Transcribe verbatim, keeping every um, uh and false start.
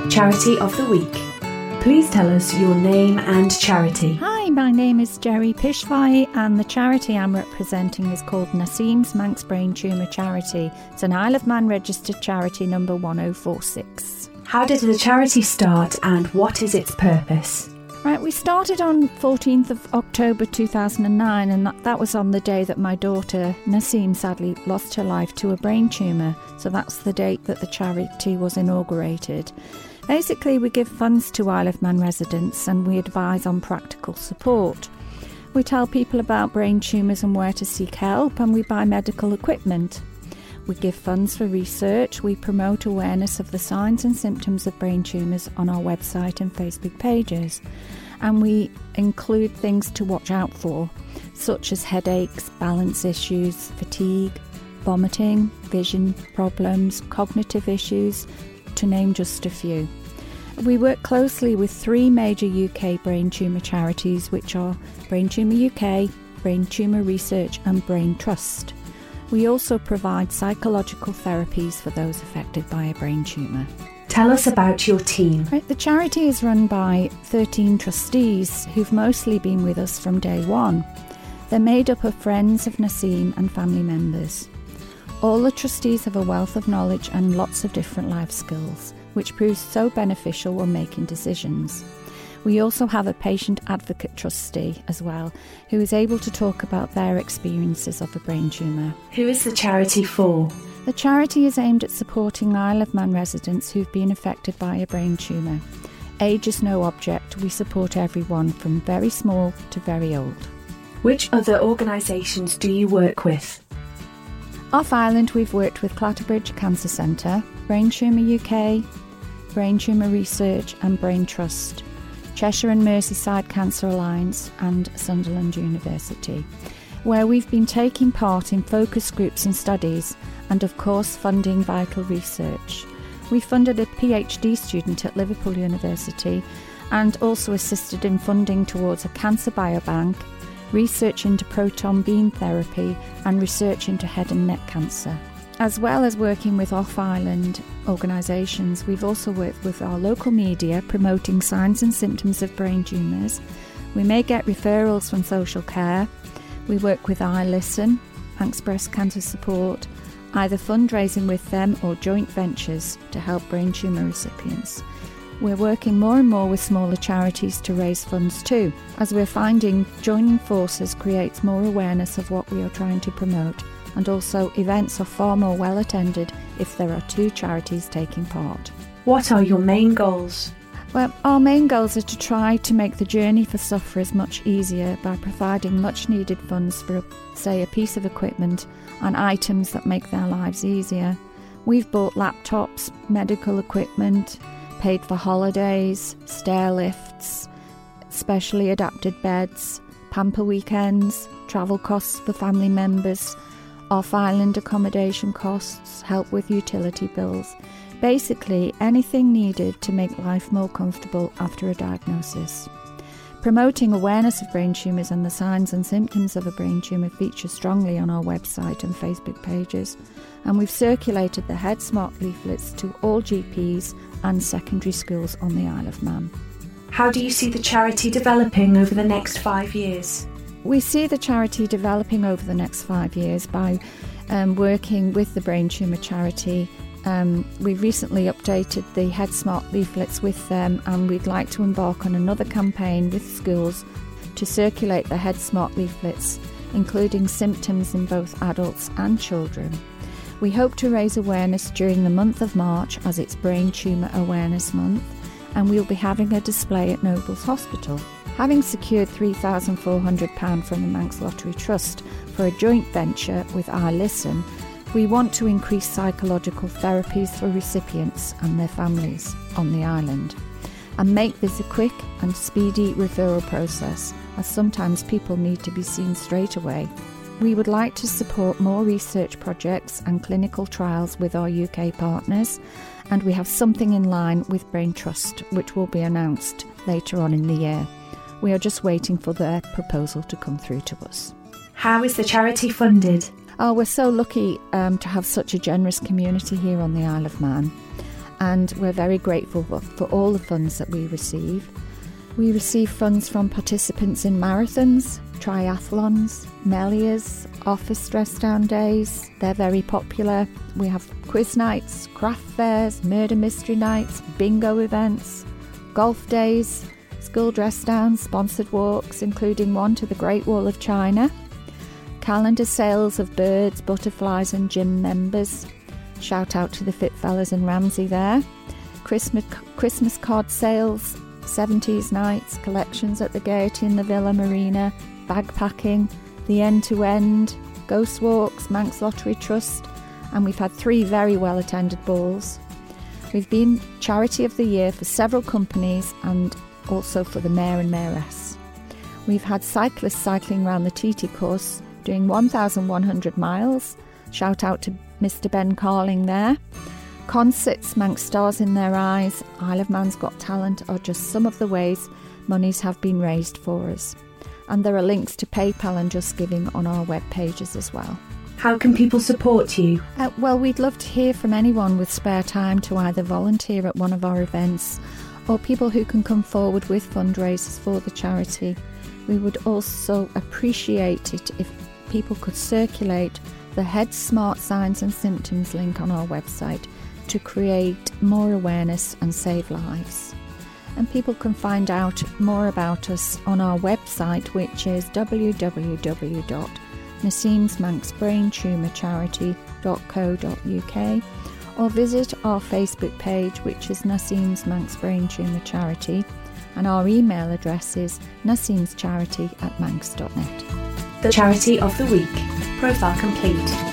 Charity of the Week. Please tell us your name and charity. Hi, my name is Jerry Pishvai and the charity I'm representing is called Naseem's Manx Brain Tumour Charity. It's an Isle of Man registered charity number one oh four six. How did the charity start and what is its purpose? Right, we started on fourteenth of October two thousand nine and that, that was on the day that my daughter Naseem sadly lost her life to a brain tumour. So that's the date that the charity was inaugurated. Basically, we give funds to Isle of Man residents and we advise on practical support. We tell people about brain tumours and where to seek help, and we buy medical equipment. We give funds for research, we promote awareness of the signs and symptoms of brain tumours on our website and Facebook pages, and we include things to watch out for, such as headaches, balance issues, fatigue, vomiting, vision problems, cognitive issues, to name just a few. We work closely with three major U K brain tumour charities, which are Brain Tumour U K, Brain Tumour Research and Brain Trust. We also provide psychological therapies for those affected by a brain tumour. Tell us about your team. Right, the charity is run by thirteen trustees who've mostly been with us from day one. They're made up of friends of Naseem and family members. All the trustees have a wealth of knowledge and lots of different life skills, which proves so beneficial when making decisions. We also have a patient advocate trustee as well, who is able to talk about their experiences of a brain tumour. Who is the charity for? The charity is aimed at supporting Isle of Man residents who've been affected by a brain tumour. Age is no object, we support everyone from very small to very old. Which other organisations do you work with? Off Island, we've worked with Clatterbridge Cancer Centre, Brain Tumour U K, Brain Tumour Research and Brain Trust, Cheshire and Merseyside Cancer Alliance and Sunderland University, where we've been taking part in focus groups and studies and of course funding vital research. We funded a PhD student at Liverpool University and also assisted in funding towards a cancer biobank, research into proton beam therapy and research into head and neck cancer. As well as working with off-island organisations, we've also worked with our local media promoting signs and symptoms of brain tumours. We may get referrals from social care. We work with iListen, Manx Breast Cancer Support, either fundraising with them or joint ventures to help brain tumour recipients. We're working more and more with smaller charities to raise funds too, as we're finding joining forces creates more awareness of what we are trying to promote, and also events are far more well attended if there are two charities taking part. What are your main goals? Well, our main goals are to try to make the journey for sufferers much easier by providing much needed funds for, say, a piece of equipment and items that make their lives easier. We've bought laptops, medical equipment, paid for holidays, stair lifts, specially adapted beds, pamper weekends, travel costs for family members, off-island accommodation costs, help with utility bills. Basically, anything needed to make life more comfortable after a diagnosis. Promoting awareness of brain tumours and the signs and symptoms of a brain tumour features strongly on our website and Facebook pages, and we've circulated the Head Smart leaflets to all G Ps and secondary schools on the Isle of Man. How do you see the charity developing over the next five years? We see the charity developing over the next five years by um, working with the Brain Tumour Charity. Um, we recently updated the Head Smart leaflets with them, and we'd like to embark on another campaign with schools to circulate the Head Smart leaflets, including symptoms in both adults and children. We hope to raise awareness during the month of March as it's Brain Tumour Awareness Month, and we'll be having a display at Nobles Hospital. Having secured three thousand four hundred pounds from the Manx Lottery Trust for a joint venture with iListen, we want to increase psychological therapies for recipients and their families on the island and make this a quick and speedy referral process, as sometimes people need to be seen straight away. We would like to support more research projects and clinical trials with our U K partners, and we have something in line with Brain Trust, which will be announced later on in the year. We are just waiting for their proposal to come through to us. How is the charity funded? Oh, we're so lucky um, to have such a generous community here on the Isle of Man. and we're very grateful for all the funds that we receive. We receive funds from participants in marathons, triathlons, Melias, office dress down days. They're very popular. We have quiz nights, craft fairs, murder mystery nights, bingo events, golf days, school dress downs, sponsored walks, including one to the Great Wall of China, calendar sales of birds, butterflies and gym members. Shout out to the Fit Fellas and Ramsey there. Christmas Christmas card sales, seventies nights, collections at the Gaiety and the Villa Marina, bagpacking, the end-to-end, ghost walks, Manx Lottery Trust, and we've had three very well-attended balls. We've been Charity of the Year for several companies and also for the Mayor and Mayoress. We've had cyclists cycling around the T T course, doing one thousand one hundred miles. Shout out to Mister Ben Carling there. Concerts, Manx Stars in Their Eyes, Isle of Man's Got Talent are just some of the ways monies have been raised for us. And there are links to PayPal and Just Giving on our web pages as well. How can people support you? Uh, well, we'd love to hear from anyone with spare time to either volunteer at one of our events or people who can come forward with fundraisers for the charity. We would also appreciate it if people could circulate the Head Smart Signs and Symptoms link on our website to create more awareness and save lives. And people can find out more about us on our website, which is w w w dot nasim's manx brain tumour charity dot co dot u k, or visit our Facebook page, which is Nasim's Manx Brain Tumour Charity, and our email address is nasimscharity at manx dot net. The Charity of the Week. Profile complete.